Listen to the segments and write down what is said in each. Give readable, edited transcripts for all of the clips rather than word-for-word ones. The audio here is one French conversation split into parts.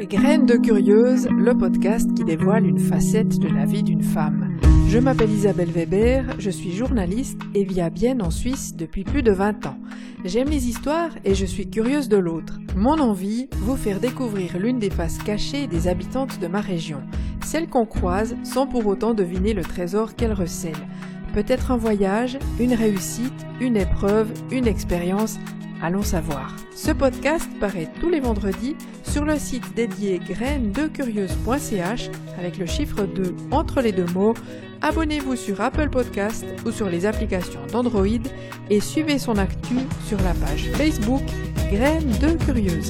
Graines de Curieuse, le podcast qui dévoile une facette de la vie d'une femme. Je m'appelle Isabelle Weber, je suis journaliste et vis à Bienne en Suisse depuis plus de 20 ans. J'aime les histoires et je suis curieuse de l'autre. Mon envie, vous faire découvrir l'une des faces cachées des habitantes de ma région. Celles qu'on croise sans pour autant deviner le trésor qu'elles recèlent. Peut-être un voyage, une réussite, une épreuve, une expérience. Allons savoir. Ce podcast paraît tous les vendredis sur le site dédié grainesdecurieuse.ch avec le chiffre 2 entre les deux mots. Abonnez-vous sur Apple Podcast ou sur les applications d'Android et suivez son actu sur la page Facebook Graines de Curieuse.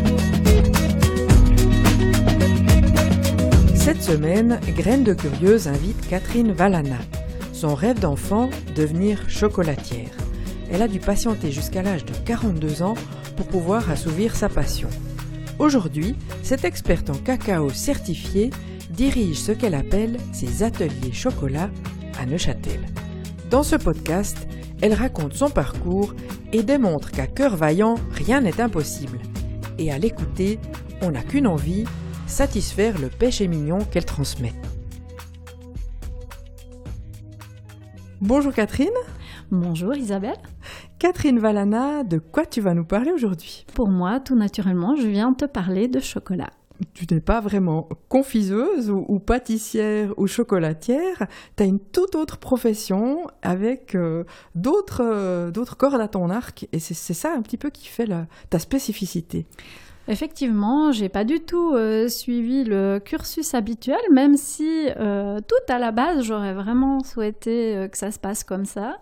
Cette semaine, Graines de Curieuse invite Catherine Vallana. Son rêve d'enfant, devenir chocolatière. Elle a dû patienter jusqu'à l'âge de 42 ans pour pouvoir assouvir sa passion. Aujourd'hui, cette experte en cacao certifié dirige ce qu'elle appelle ses ateliers chocolat à Neuchâtel. Dans ce podcast, elle raconte son parcours et démontre qu'à cœur vaillant, rien n'est impossible. Et à l'écouter, on n'a qu'une envie, satisfaire le péché mignon qu'elle transmet. Bonjour Catherine. Bonjour Isabelle. Catherine Vallana, de quoi tu vas nous parler aujourd'hui ? Pour moi, tout naturellement, je viens te parler de chocolat. Tu n'es pas vraiment confiseuse ou pâtissière ou chocolatière, tu as une toute autre profession avec d'autres cordes à ton arc et c'est ça un petit peu qui fait ta spécificité. Effectivement, j'ai pas du tout suivi le cursus habituel, même si tout à la base, j'aurais vraiment souhaité que ça se passe comme ça.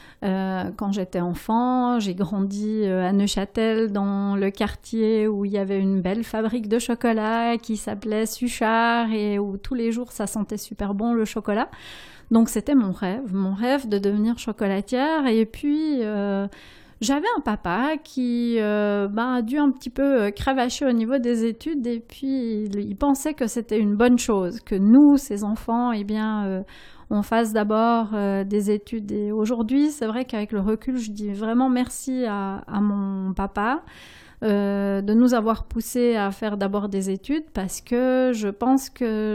Quand j'étais enfant, j'ai grandi à Neuchâtel, dans le quartier où il y avait une belle fabrique de chocolat qui s'appelait Suchard et où tous les jours ça sentait super bon le chocolat. Donc c'était mon rêve de devenir chocolatière. Et puis j'avais un papa qui a dû un petit peu cravacher au niveau des études et puis il pensait que c'était une bonne chose, que nous, ses enfants, on fasse d'abord des études. Et aujourd'hui, c'est vrai qu'avec le recul, je dis vraiment merci à mon papa de nous avoir poussés à faire d'abord des études parce que je pense que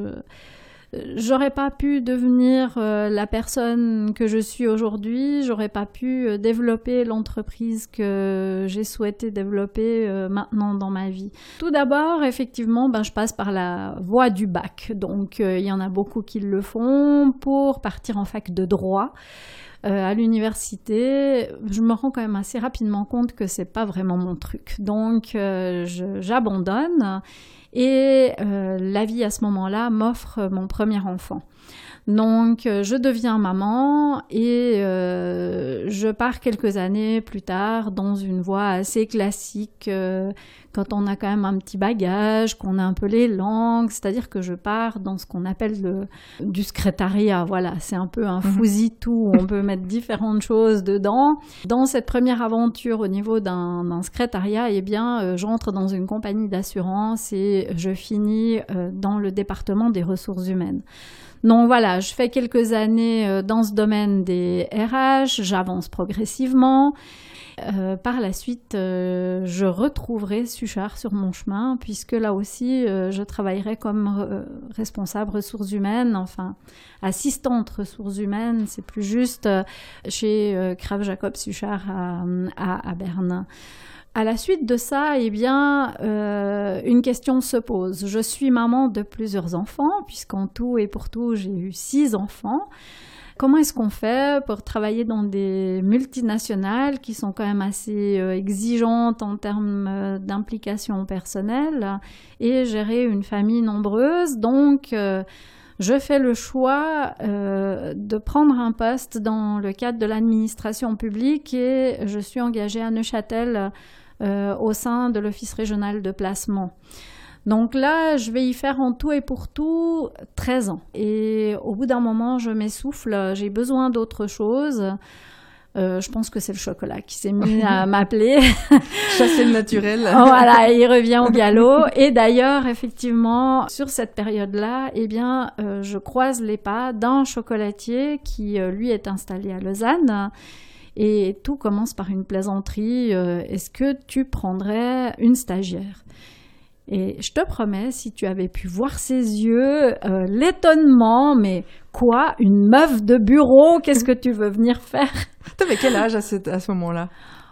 j'aurais pas pu devenir la personne que je suis aujourd'hui, j'aurais pas pu développer l'entreprise que j'ai souhaité développer maintenant dans ma vie. Tout d'abord, effectivement, je passe par la voie du bac. Donc, il y en a beaucoup qui le font pour partir en fac de droit. À l'université, je me rends quand même assez rapidement compte que c'est pas vraiment mon truc. Donc, j'abandonne. Et la vie à ce moment-là m'offre mon premier enfant. Donc je deviens maman et je pars quelques années plus tard dans une voie assez classique quand on a quand même un petit bagage, qu'on a un peu les langues, c'est-à-dire que je pars dans ce qu'on appelle du secrétariat. Voilà, c'est un peu un fousi-tout où on peut mettre différentes choses dedans. Dans cette première aventure au niveau d'un secrétariat, j'entre dans une compagnie d'assurance et je finis dans le département des ressources humaines. Donc voilà, je fais quelques années dans ce domaine des RH, j'avance progressivement. Par la suite, je retrouverai Suchard sur mon chemin, puisque là aussi, je travaillerai comme responsable ressources humaines, enfin assistante ressources humaines, c'est plus juste, chez Krave Jacob Suchard à Berne. À la suite de ça, une question se pose. Je suis maman de plusieurs enfants, puisqu'en tout et pour tout, j'ai eu 6 enfants. Comment est-ce qu'on fait pour travailler dans des multinationales qui sont quand même assez exigeantes en termes d'implication personnelle et gérer une famille nombreuse? Donc, je fais le choix de prendre un poste dans le cadre de l'administration publique et je suis engagée à Neuchâtel au sein de l'Office régional de placement. Donc là, je vais y faire en tout et pour tout 13 ans. Et au bout d'un moment, je m'essouffle, j'ai besoin d'autre chose. Je pense que c'est le chocolat qui s'est mis à m'appeler. Chasser le naturel. Voilà, il revient au galop. Et d'ailleurs, effectivement, sur cette période-là, je croise les pas d'un chocolatier qui, lui, est installé à Lausanne. Et tout commence par une plaisanterie. Est-ce que tu prendrais une stagiaire ? Et je te promets, si tu avais pu voir ses yeux, l'étonnement, mais quoi, une meuf de bureau, qu'est-ce que tu veux venir faire? T'avais quel âge à ce moment-là?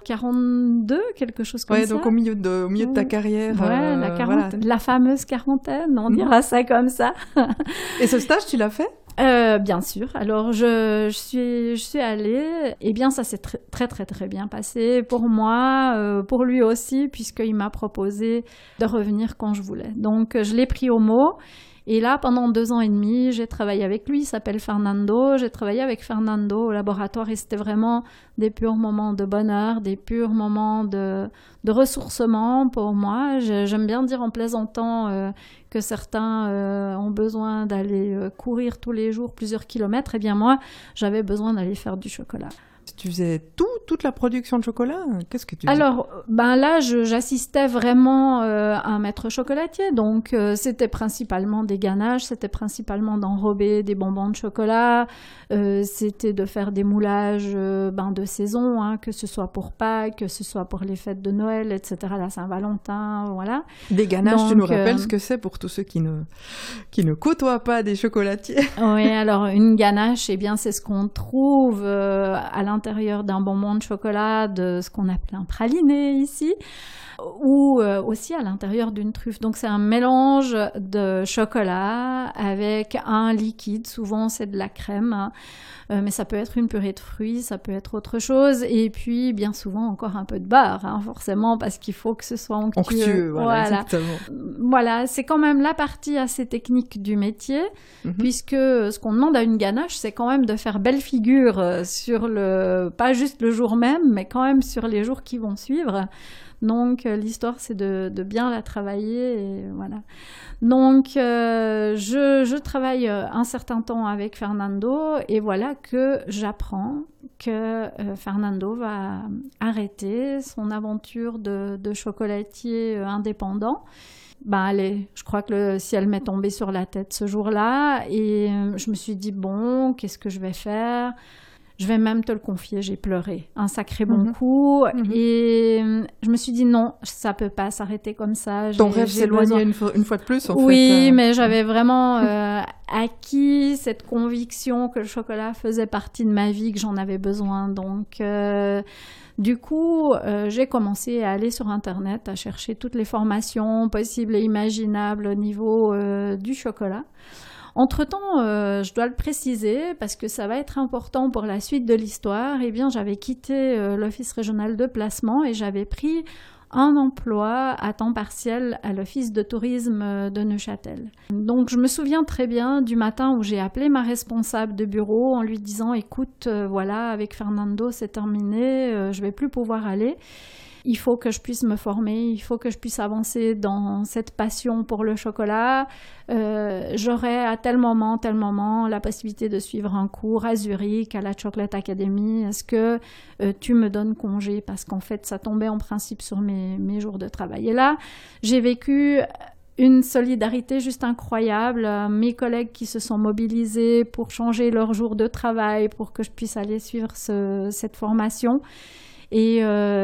42, quelque chose comme ça. Ouais, donc au milieu de ta carrière. Ouais, la fameuse quarantaine, on dira ça comme ça. Et ce stage, tu l'as fait? Bien sûr. Alors, je suis allée. Eh bien, ça s'est très, très, très bien passé pour moi, pour lui aussi, puisqu'il m'a proposé de revenir quand je voulais. Donc, je l'ai pris au mot. Et là, pendant 2 ans et demi, j'ai travaillé avec lui. Il s'appelle Fernando. J'ai travaillé avec Fernando au laboratoire et c'était vraiment des purs moments de bonheur, des purs moments de ressourcement pour moi. J'aime bien dire en plaisantant que certains ont besoin d'aller courir tous les jours plusieurs kilomètres. Eh bien, moi, j'avais besoin d'aller faire du chocolat. Tu faisais toute la production de chocolat? Qu'est-ce que tu faisais? Alors, là, j'assistais vraiment à un maître chocolatier. Donc, c'était principalement des ganaches, c'était principalement d'enrober des bonbons de chocolat, c'était de faire des moulages de saison, hein, que ce soit pour Pâques, que ce soit pour les fêtes de Noël, etc., la Saint-Valentin, voilà. Des ganaches, donc, tu nous rappelles ce que c'est pour tous ceux qui ne côtoient pas des chocolatiers? Oui, alors une ganache, eh bien, c'est ce qu'on trouve à l'intérieur d'un bonbon de chocolat, de ce qu'on appelle un praliné ici, ou aussi à l'intérieur d'une truffe. Donc c'est un mélange de chocolat avec un liquide, souvent c'est de la crème, mais ça peut être une purée de fruits, ça peut être autre chose, et puis bien souvent encore un peu de beurre, hein, forcément, parce qu'il faut que ce soit onctueux. Voilà, exactement. Voilà, c'est quand même la partie assez technique du métier, puisque ce qu'on demande à une ganache, c'est quand même de faire belle figure sur pas juste le jour même, mais quand même sur les jours qui vont suivre. Donc, l'histoire, c'est de bien la travailler, et voilà. Donc, je travaille un certain temps avec Fernando, et voilà que j'apprends que Fernando va arrêter son aventure de chocolatier indépendant. Allez, je crois que le ciel m'est tombé sur la tête ce jour-là, et je me suis dit, bon, qu'est-ce que je vais faire ? Je vais même te le confier, j'ai pleuré un sacré bon coup, et je me suis dit non, ça peut pas s'arrêter comme ça. Ton rêve s'éloignait une fois de plus, en fait. Oui, mais j'avais vraiment acquis cette conviction que le chocolat faisait partie de ma vie, que j'en avais besoin. Donc, du coup, j'ai commencé à aller sur Internet, à chercher toutes les formations possibles et imaginables au niveau du chocolat. Entre-temps, je dois le préciser parce que ça va être important pour la suite de l'histoire, eh bien j'avais quitté l'Office régional de placement et j'avais pris un emploi à temps partiel à l'Office de tourisme de Neuchâtel. Donc je me souviens très bien du matin où j'ai appelé ma responsable de bureau en lui disant « Écoute, voilà, avec Fernando, c'est terminé, je vais plus pouvoir aller. » Il faut que je puisse me former, il faut que je puisse avancer dans cette passion pour le chocolat. J'aurai à tel moment la possibilité de suivre un cours à Zurich, à la Chocolate Academy. Est-ce que tu me donnes congé? Parce qu'en fait, ça tombait en principe sur mes jours de travail. Et là, j'ai vécu une solidarité juste incroyable. Mes collègues qui se sont mobilisés pour changer leur jour de travail, pour que je puisse aller suivre cette formation. Et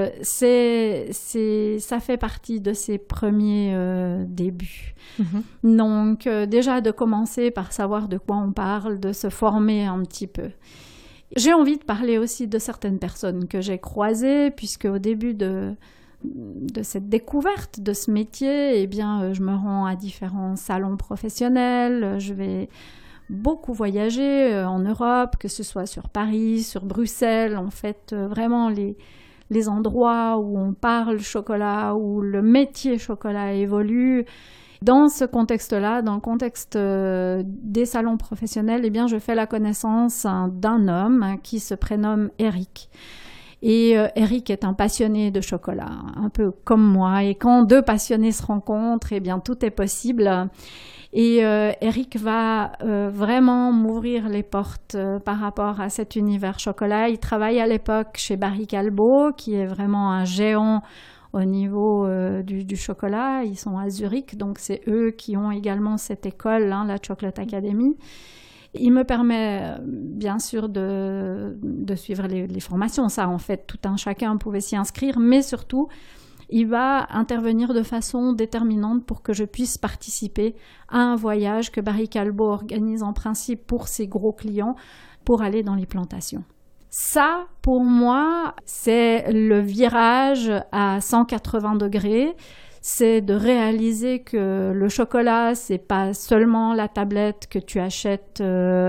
ça fait partie de ces premiers débuts. Donc, déjà de commencer par savoir de quoi on parle, de se former un petit peu. J'ai envie de parler aussi de certaines personnes que j'ai croisées, puisque au début de cette découverte de ce métier, eh bien, je me rends à différents salons professionnels, je vais beaucoup voyager en Europe, que ce soit sur Paris, sur Bruxelles, en fait, vraiment les endroits où on parle chocolat, où le métier chocolat évolue. Dans ce contexte-là, dans le contexte des salons professionnels, eh bien, je fais la connaissance d'un homme qui se prénomme Eric. Et Eric est un passionné de chocolat, un peu comme moi. Et quand deux passionnés se rencontrent, eh bien, tout est possible. Et Eric va vraiment m'ouvrir les portes par rapport à cet univers chocolat. Il travaille à l'époque chez Barry Callebaut, qui est vraiment un géant au niveau du chocolat. Ils sont à Zurich, donc c'est eux qui ont également cette école, la Chocolate Academy. Il me permet bien sûr de suivre les formations. Ça, en fait, tout un chacun pouvait s'y inscrire, mais surtout, il va intervenir de façon déterminante pour que je puisse participer à un voyage que Barry Callebaut organise en principe pour ses gros clients pour aller dans les plantations. Ça, pour moi, c'est le virage à 180 degrés. C'est de réaliser que le chocolat, c'est pas seulement la tablette que tu achètes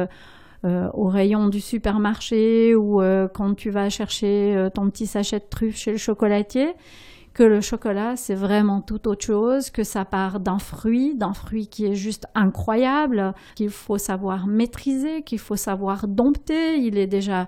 au rayon du supermarché ou quand tu vas chercher ton petit sachet de truffes chez le chocolatier, que le chocolat, c'est vraiment tout autre chose, que ça part d'un fruit qui est juste incroyable, qu'il faut savoir maîtriser, qu'il faut savoir dompter. Il est déjà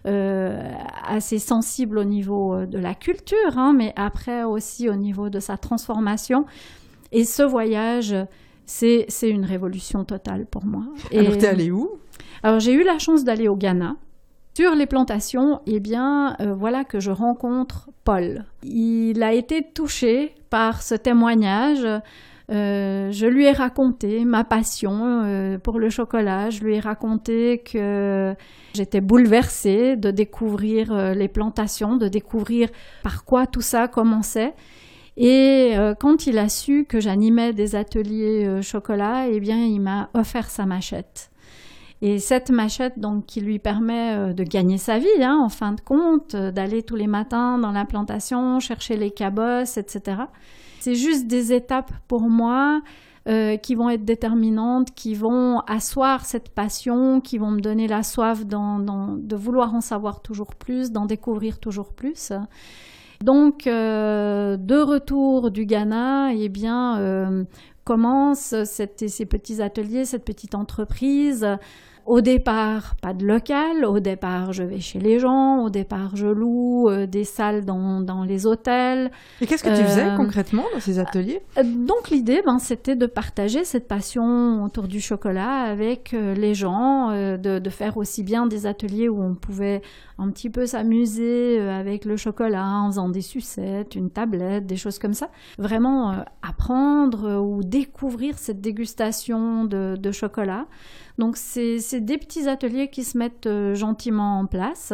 assez sensible au niveau de la culture, hein, mais après aussi au niveau de sa transformation. Et ce voyage, c'est une révolution totale pour moi. Alors, t'es allée où ? Alors, j'ai eu la chance d'aller au Ghana. Sur les plantations, eh bien, voilà que je rencontre Paul. Il a été touché par ce témoignage. Je lui ai raconté ma passion pour le chocolat. Je lui ai raconté que j'étais bouleversée de découvrir les plantations, de découvrir par quoi tout ça commençait. Et quand il a su que j'animais des ateliers chocolat, eh bien, il m'a offert sa machette. Et cette machette, donc, qui lui permet de gagner sa vie, hein, en fin de compte, d'aller tous les matins dans la plantation, chercher les cabosses, etc. C'est juste des étapes pour moi qui vont être déterminantes, qui vont asseoir cette passion, qui vont me donner la soif de vouloir en savoir toujours plus, d'en découvrir toujours plus. Donc, de retour du Ghana, eh bien, commencent ces petits ateliers, cette petite entreprise. Au départ, pas de local. Au départ, je vais chez les gens. Au départ, je loue des salles dans les hôtels. Et qu'est-ce que tu faisais concrètement dans ces ateliers ? Donc, l'idée, c'était de partager cette passion autour du chocolat avec les gens, de faire aussi bien des ateliers où on pouvait un petit peu s'amuser avec le chocolat en faisant des sucettes, une tablette, des choses comme ça. Vraiment apprendre ou découvrir cette dégustation de chocolat. Donc, c'est des petits ateliers qui se mettent gentiment en place.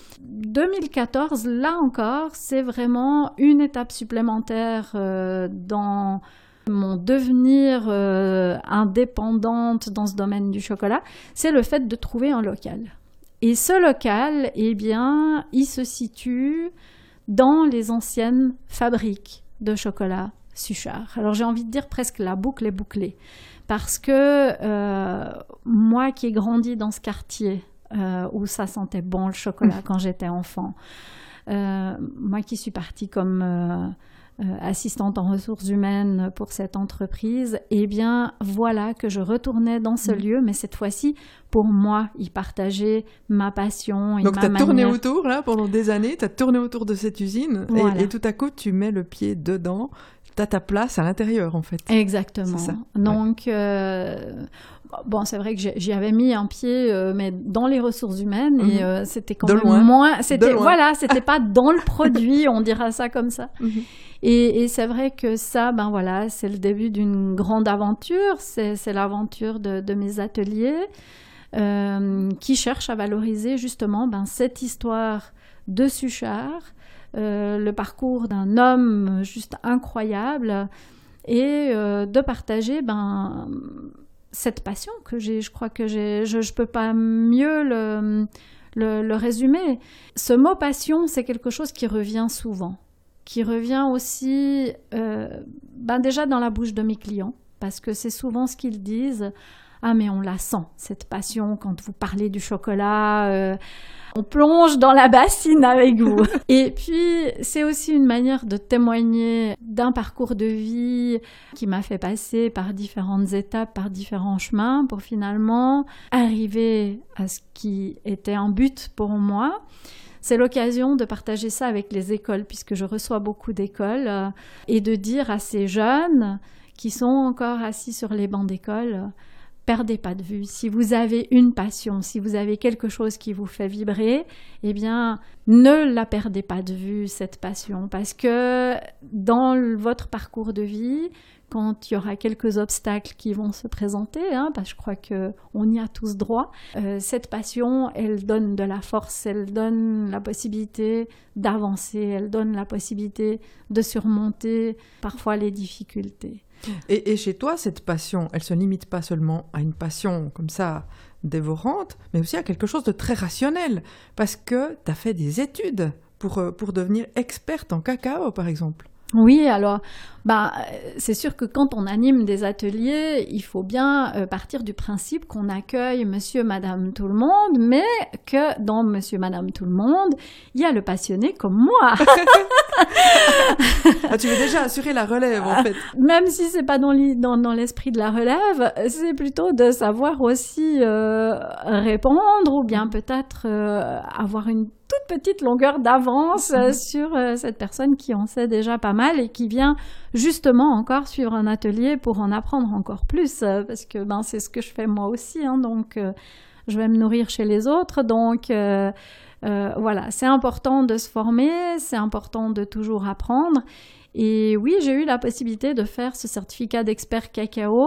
2014, là encore, c'est vraiment une étape supplémentaire dans mon devenir indépendante dans ce domaine du chocolat. C'est le fait de trouver un local. Et ce local, eh bien, il se situe dans les anciennes fabriques de chocolat Suchard. Alors, j'ai envie de dire presque la boucle est bouclée. Parce que moi qui ai grandi dans ce quartier où ça sentait bon le chocolat quand j'étais enfant, moi qui suis partie comme assistante en ressources humaines pour cette entreprise, eh bien voilà que je retournais dans ce lieu, mais cette fois-ci pour moi, y partager ma passion et donc, ma manière. Donc tu as tourné autour là pendant des années, tu as tourné autour de cette usine voilà. et tout à coup tu mets le pied dedans. T'as ta place à l'intérieur, en fait. Exactement. C'est ça. Donc, bon, c'est vrai que j'y avais mis un pied, mais dans les ressources humaines, et c'était quand même moins. C'était voilà, c'était pas dans le produit, on dira ça comme ça. Et c'est vrai que ça, ben voilà, c'est le début d'une grande aventure. C'est l'aventure de mes ateliers qui cherchent à valoriser justement cette histoire de Suchard. Le parcours d'un homme juste incroyable et de partager cette passion que j'ai. Je crois que je peux pas mieux le résumer. Ce mot passion, c'est quelque chose qui revient souvent, qui revient aussi déjà dans la bouche de mes clients, parce que c'est souvent ce qu'ils disent. Ah, mais on la sent, cette passion, quand vous parlez du chocolat, on plonge dans la bassine avec vous. Et puis, c'est aussi une manière de témoigner d'un parcours de vie qui m'a fait passer par différentes étapes, par différents chemins, pour finalement arriver à ce qui était un but pour moi. C'est l'occasion de partager ça avec les écoles, puisque je reçois beaucoup d'écoles, et de dire à ces jeunes qui sont encore assis sur les bancs d'école, perdez pas de vue. Si vous avez une passion, si vous avez quelque chose qui vous fait vibrer, eh bien, ne la perdez pas de vue, cette passion. Parce que dans votre parcours de vie, quand il y aura quelques obstacles qui vont se présenter, parce que je crois qu'on y a tous droit, cette passion, elle donne de la force, elle donne la possibilité d'avancer, elle donne la possibilité de surmonter parfois les difficultés. Et chez toi, cette passion, elle ne se limite pas seulement à une passion comme ça dévorante, mais aussi à quelque chose de très rationnel, parce que tu as fait des études pour devenir experte en cacao, par exemple. Oui, alors, c'est sûr que quand on anime des ateliers, il faut bien partir du principe qu'on accueille monsieur, madame, tout le monde, mais que dans monsieur, madame, tout le monde, il y a le passionné comme moi. Tu veux déjà assurer la relève, en fait. Même si c'est pas dans l'esprit de la relève, c'est plutôt de savoir aussi répondre ou bien peut-être avoir une toute petite longueur d'avance sur cette personne qui en sait déjà pas mal et qui vient justement encore suivre un atelier pour en apprendre encore plus, parce que c'est ce que je fais moi aussi, donc je vais me nourrir chez les autres, donc voilà, c'est important de se former, c'est important de toujours apprendre. Et oui, j'ai eu la possibilité de faire ce certificat d'expert cacao.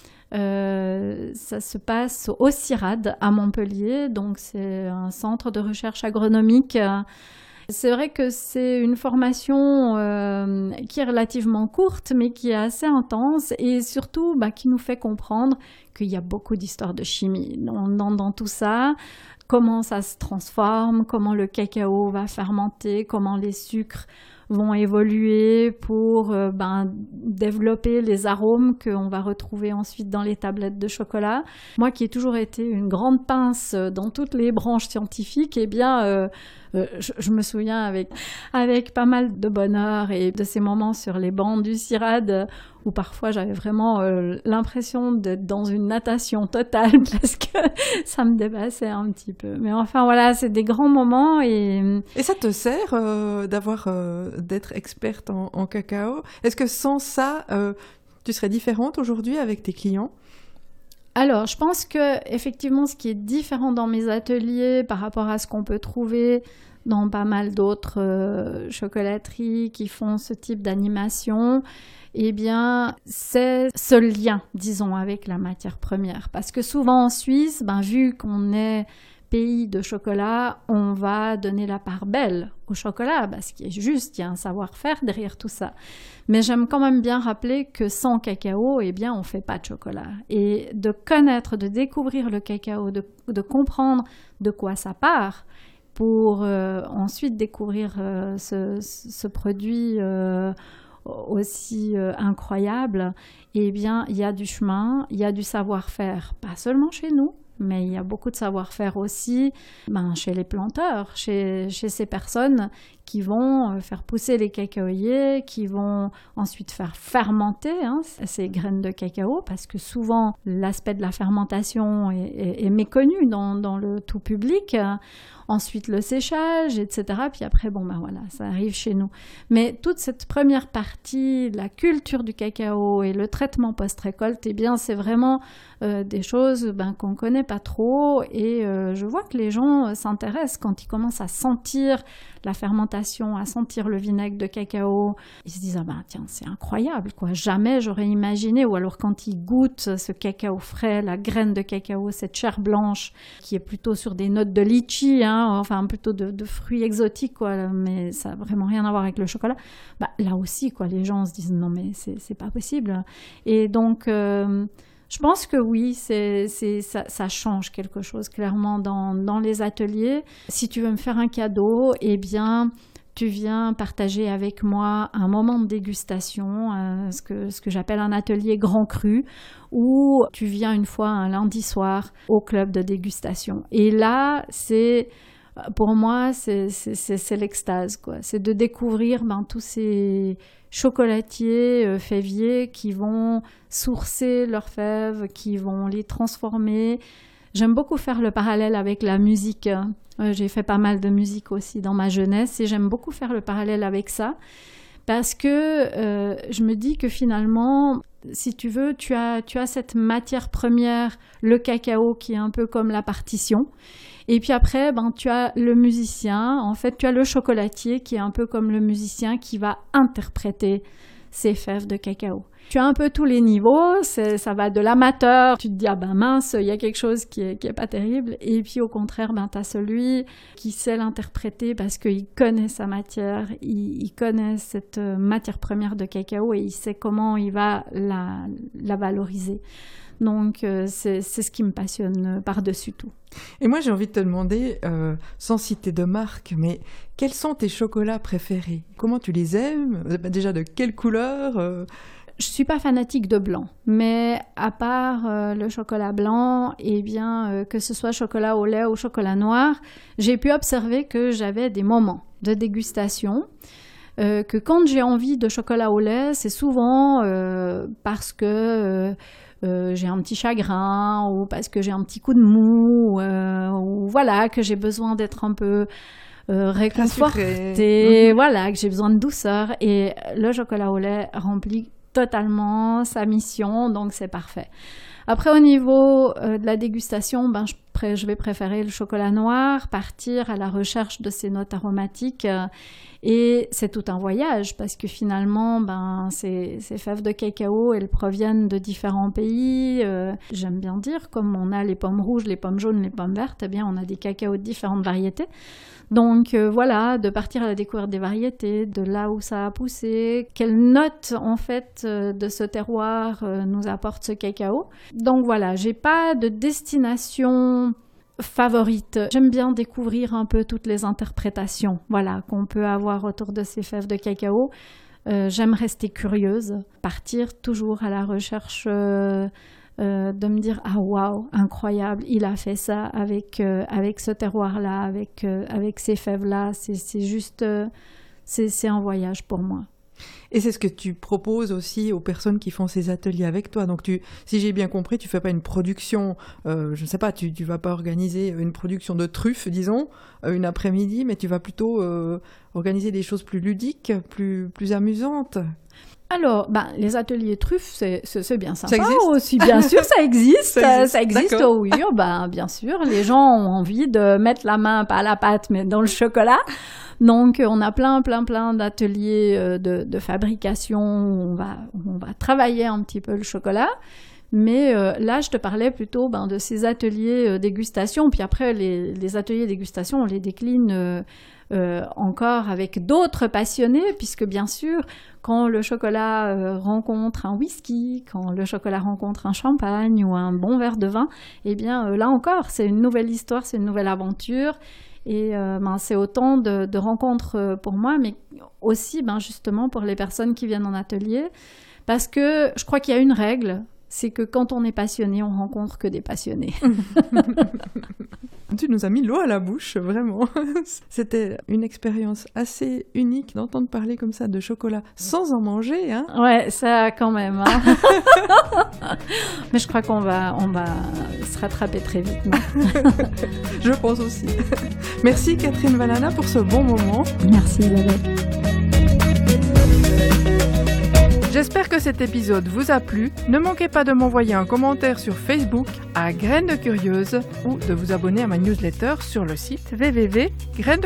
Ça se passe au CIRAD à Montpellier, donc c'est un centre de recherche agronomique. C'est vrai que c'est une formation qui est relativement courte, mais qui est assez intense et surtout qui nous fait comprendre qu'il y a beaucoup d'histoires de chimie dans tout ça. Comment ça se transforme, comment le cacao va fermenter, comment les sucres vont évoluer pour développer les arômes qu'on va retrouver ensuite dans les tablettes de chocolat. Moi qui ai toujours été une grande pince dans toutes les branches scientifiques, je me souviens avec pas mal de bonheur et de ces moments sur les bancs du CIRAD où parfois j'avais vraiment l'impression d'être dans une natation totale parce que ça me dépassait un petit peu. Mais enfin voilà, c'est des grands moments. Et ça te sert d'être experte en cacao? Est-ce que sans ça, tu serais différente aujourd'hui avec tes clients? Alors, je pense que effectivement, ce qui est différent dans mes ateliers par rapport à ce qu'on peut trouver dans pas mal d'autres chocolateries qui font ce type d'animation, eh bien, c'est ce lien, disons, avec la matière première. Parce que souvent en Suisse, vu qu'on est pays de chocolat, on va donner la part belle au chocolat, ce qui est juste, il y a un savoir-faire derrière tout ça. Mais j'aime quand même bien rappeler que sans cacao, eh bien, on ne fait pas de chocolat. Et de connaître, de découvrir le cacao, de comprendre de quoi ça part, pour ensuite découvrir ce produit aussi incroyable, eh bien, il y a du chemin, il y a du savoir-faire, pas seulement chez nous, mais il y a beaucoup de savoir-faire aussi chez les planteurs, chez ces personnes qui vont faire pousser les cacaoyers, qui vont ensuite faire fermenter ces graines de cacao, parce que souvent l'aspect de la fermentation est méconnu dans le tout public. Ensuite le séchage, etc. Puis après, voilà, ça arrive chez nous. Mais toute cette première partie, la culture du cacao et le traitement post-récolte, eh bien, c'est vraiment des choses qu'on ne connaît pas trop. Et je vois que les gens s'intéressent quand ils commencent à sentir la fermentation, à sentir le vinaigre de cacao. Ils se disent, tiens, c'est incroyable, quoi. Jamais j'aurais imaginé. Ou alors quand ils goûtent ce cacao frais, la graine de cacao, cette chair blanche, qui est plutôt sur des notes de litchi, enfin plutôt de fruits exotiques, quoi, mais ça n'a vraiment rien à voir avec le chocolat. Là aussi, quoi, les gens se disent, non mais c'est pas possible. Et donc, je pense que oui, ça change quelque chose clairement dans les ateliers. Si tu veux me faire un cadeau, eh bien, tu viens partager avec moi un moment de dégustation, ce que j'appelle un atelier grand cru, où tu viens une fois un lundi soir au club de dégustation. Et là, pour moi, c'est l'extase, quoi. C'est de découvrir tous ces chocolatiers, fèviers qui vont sourcer leurs fèves, qui vont les transformer. J'aime beaucoup faire le parallèle avec la musique. J'ai fait pas mal de musique aussi dans ma jeunesse et j'aime beaucoup faire le parallèle avec ça parce que je me dis que finalement, si tu veux, tu as cette matière première, le cacao, qui est un peu comme la partition. Et puis après, tu as le musicien. En fait, tu as le chocolatier qui est un peu comme le musicien qui va interpréter ces fèves de cacao. Tu as un peu tous les niveaux, ça va de l'amateur, tu te dis, mince, il y a quelque chose qui est pas terrible. Et puis au contraire, tu as celui qui sait l'interpréter parce qu'il connaît sa matière, il connaît cette matière première de cacao et il sait comment il va la valoriser. Donc, c'est ce qui me passionne par-dessus tout. Et moi, j'ai envie de te demander, sans citer de marque, mais quels sont tes chocolats préférés? Comment tu les aimes? Déjà, de quelle couleur? Je ne suis pas fanatique de blanc, mais à part le chocolat blanc, que ce soit chocolat au lait ou chocolat noir, j'ai pu observer que j'avais des moments de dégustation. Que quand j'ai envie de chocolat au lait, c'est souvent parce que j'ai un petit chagrin ou parce que j'ai un petit coup de mou ou voilà, que j'ai besoin d'être un peu réconfortée, voilà, que j'ai besoin de douceur. Et le chocolat au lait remplit totalement sa mission, donc c'est parfait. Après, au niveau de la dégustation, je vais préférer le chocolat noir, partir à la recherche de ces notes aromatiques. Et c'est tout un voyage parce que finalement, ces fèves de cacao, elles proviennent de différents pays. J'aime bien dire, comme on a les pommes rouges, les pommes jaunes, les pommes vertes, on a des cacaos de différentes variétés. Donc voilà, de partir à la découverte des variétés, de là où ça a poussé, quelles notes en fait de ce terroir nous apporte ce cacao. Donc voilà, j'ai pas de destination favorite. J'aime bien découvrir un peu toutes les interprétations, voilà, qu'on peut avoir autour de ces fèves de cacao. J'aime rester curieuse, partir toujours à la recherche de me dire ah waouh, incroyable, il a fait ça avec ce terroir là, avec ces fèves là, c'est juste c'est un voyage pour moi. Et c'est ce que tu proposes aussi aux personnes qui font ces ateliers avec toi. Donc, si j'ai bien compris, tu fais pas une production, je ne sais pas, tu vas pas organiser une production de truffes, disons, une après-midi, mais tu vas plutôt organiser des choses plus ludiques, plus amusantes. Alors, les ateliers truffes, c'est bien sympa. Ça existe aussi, bien sûr, ça existe. Ça existe, D'accord. oui, bien sûr. Les gens ont envie de mettre la main, pas à la pâte, mais dans le chocolat. Donc, on a plein d'ateliers de fabrication où on va travailler un petit peu le chocolat. Mais là, je te parlais plutôt de ces ateliers dégustation. Puis après, les ateliers dégustation, on les décline encore avec d'autres passionnés, puisque bien sûr, quand le chocolat rencontre un whisky, quand le chocolat rencontre un champagne ou un bon verre de vin, là encore, c'est une nouvelle histoire, c'est une nouvelle aventure. Et c'est autant de rencontres pour moi, mais aussi justement pour les personnes qui viennent en atelier. Parce que je crois qu'il y a une règle, c'est que quand on est passionné, on rencontre que des passionnés. Tu nous as mis l'eau à la bouche, vraiment. C'était une expérience assez unique d'entendre parler comme ça de chocolat sans en manger. Hein. Ouais, ça quand même. Hein. Mais je crois qu'on va se rattraper très vite. Non je pense aussi. Merci Catherine Valana pour ce bon moment. Merci Isabelle. J'espère que cet épisode vous a plu. Ne manquez pas de m'envoyer un commentaire sur Facebook à Graines de Curieuse ou de vous abonner à ma newsletter sur le site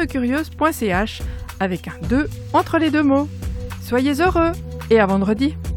www.grainesdecurieuse.ch avec un 2 entre les deux mots. Soyez heureux et à vendredi.